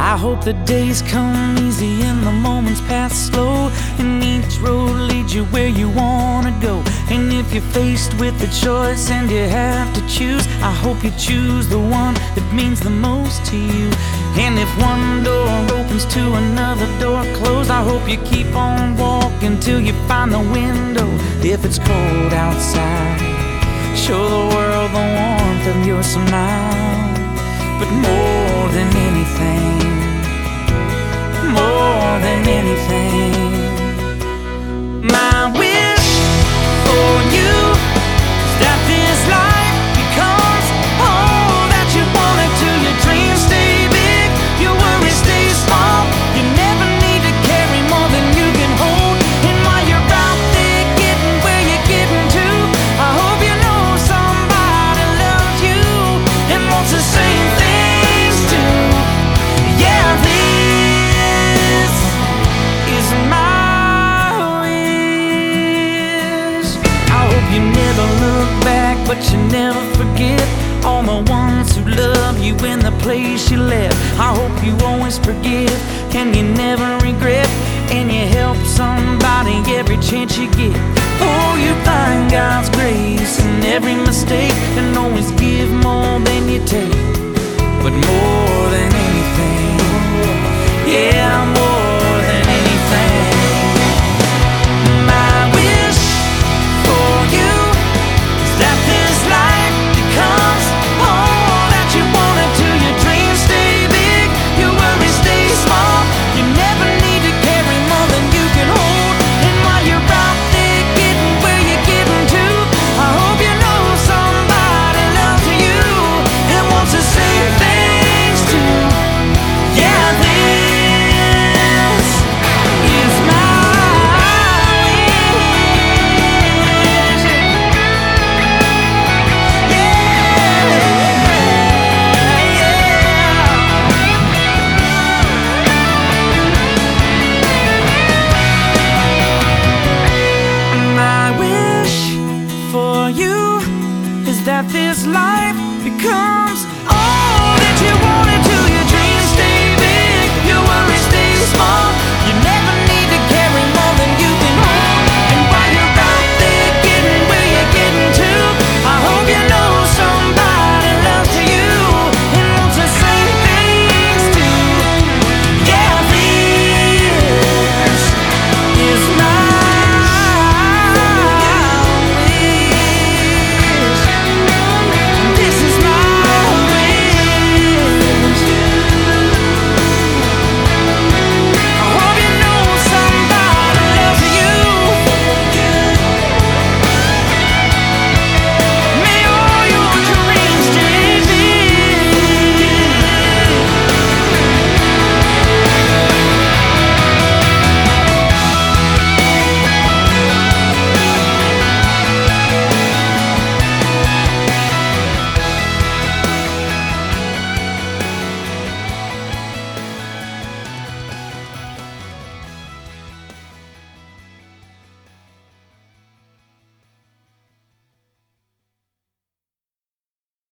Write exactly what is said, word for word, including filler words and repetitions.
I hope the days come easy and the moments pass slow, and each road leads you where you wanna go. And if you're faced with a choice and you have to choose, I hope you choose the one that means the most to you. And if one door opens to another door closed, I hope you keep on walking till you find the window. If it's cold outside, show the world the warmth of your smile. But more than anything, more than anything, my wish for you is that this life becomes all that you want it to. Your dreams stay big, your worries stay small. You never need to carry more than you can hold. And while you're out there getting where you're getting to, I hope you know somebody loves you and wants the same things too. Yeah, this is my wish. I hope you never look back, but you never forget all the ones who love you in the place you left. I hope you always forgive and you never regret, and you help somebody every chance you get. Oh, you find God's grace in every mistake, and always give more than you take. But more than anything,